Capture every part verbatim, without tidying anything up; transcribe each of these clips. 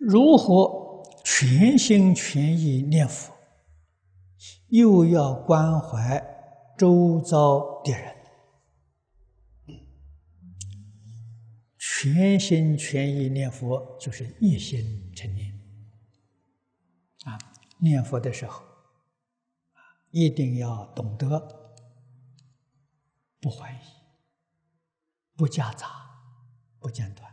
如何全心全意念佛，又要关怀周遭的人？全心全意念佛，就是一心成念。啊，念佛的时候，一定要懂得不怀疑、不夹杂、不间断。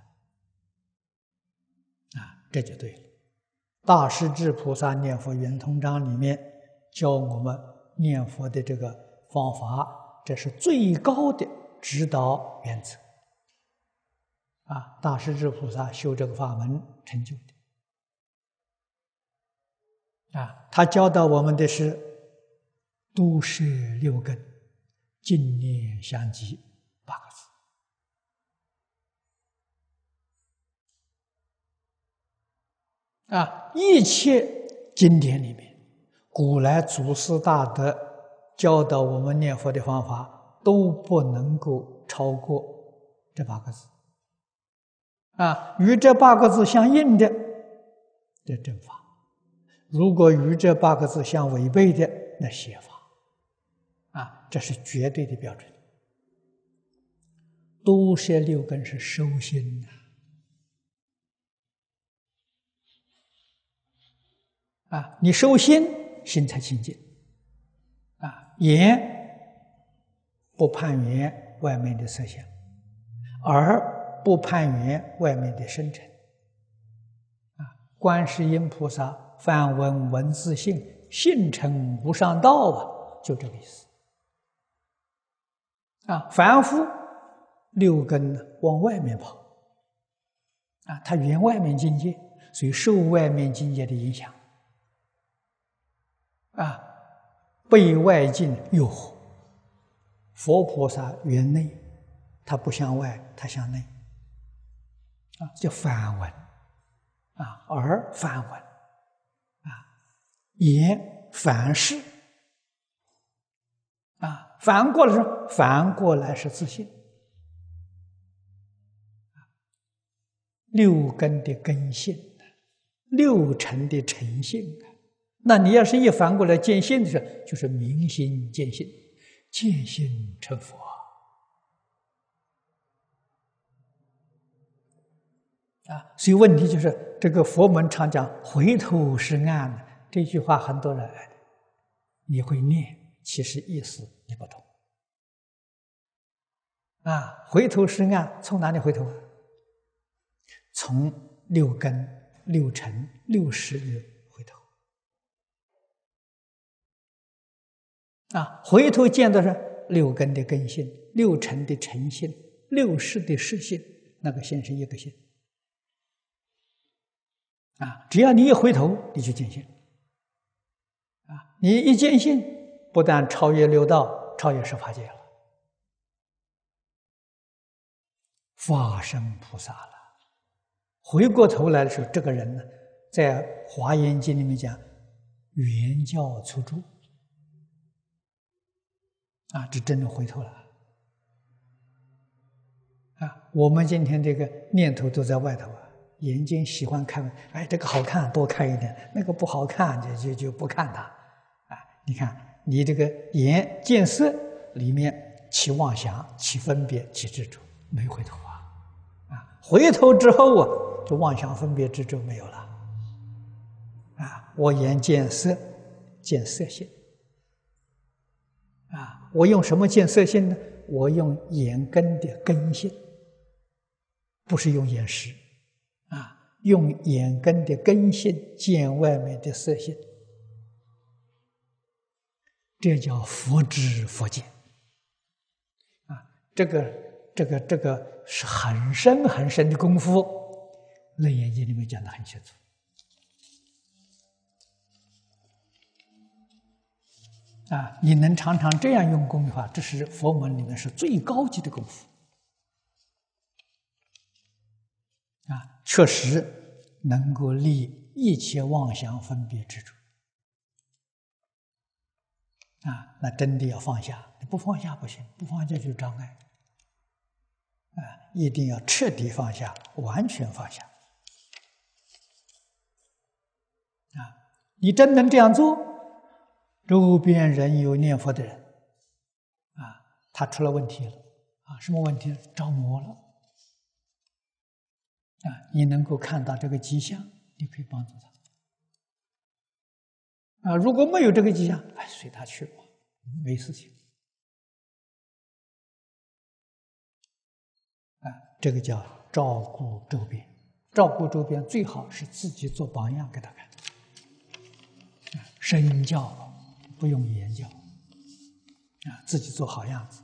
啊，这就对了。大势至菩萨念佛圆通章里面教我们念佛的这个方法，这是最高的指导原则。啊，大势至菩萨修这个法门成就的。啊，他教导我们的是都摄六根，净念相继八个字。啊，一切经典里面，古来祖师大德教导我们念佛的方法，都不能够超过这八个字。啊，与这八个字相应的这正法，如果与这八个字相违背的，那邪法。啊，这是绝对的标准。都摄六根是收心呐。啊，你收心，心才清净。啊，眼不攀缘外面的色相，耳不攀缘外面的声尘。啊，观世音菩萨梵文文自性，性成无上道啊，就这个意思。啊，凡夫六根往外面跑，啊，他缘外面境界，所以受外面境界的影响。啊，被外境诱惑。佛菩萨缘内，他不向外，他向内。啊，叫梵文。啊，耳梵文。啊，眼梵视。啊，反过来说，反过来是自信。六根的根性，六尘的尘性啊。那你要是一反过来见性的时候，就是明心见性，见性成佛。啊，所以问题就是这个佛门常讲回头是岸，这句话很多人你会念，其实意思你不懂。啊，回头是岸，从哪里回头？从六根、六尘、六识里回头。啊，回头见的是六根的根性、六尘的尘性、六识的识性，那个性是一个性。啊，只要你一回头，你就见性。啊，你一见性，不但超越六道，超越十法界了，法身菩萨了。回过头来的时候，这个人呢，在《华严经》里面讲，圆教出住。啊，这真的回头了。啊，我们今天这个念头都在外头啊，眼睛喜欢看，哎，这个好看多看一点，那个不好看就就就不看它。啊，你看你这个眼见色里面起妄想、起分别、起执着，没回头啊。啊，回头之后啊，就妄想、分别、执着没有了。啊，我眼见色，见色性。啊，我用什么见色性呢？我用眼根的根性，不是用眼识。啊，用眼根的根性见外面的色性，这叫佛知佛见。啊，这个这个这个是很深很深的功夫，《楞严经》里面讲得很清楚。啊，你能常常这样用功的话，这是佛门里面是最高级的功夫。啊，确实能够立一切妄想分别执着。啊，那真的要放下，你不放下不行，不放下就是障碍。啊，一定要彻底放下，完全放下。 啊，你真能这样做，周边人有念佛的人，啊，他出了问题了，啊，什么问题？着魔了，啊，你能够看到这个迹象，你可以帮助他，啊，如果没有这个迹象，哎，随他去吧，没事情，啊，这个叫照顾周边，照顾周边最好是自己做榜样给他看，身教不用言教，啊，自己做好样子。